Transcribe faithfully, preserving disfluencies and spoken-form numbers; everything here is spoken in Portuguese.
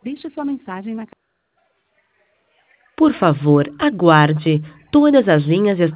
Deixe sua mensagem na Por favor, aguarde. Todas as linhas estão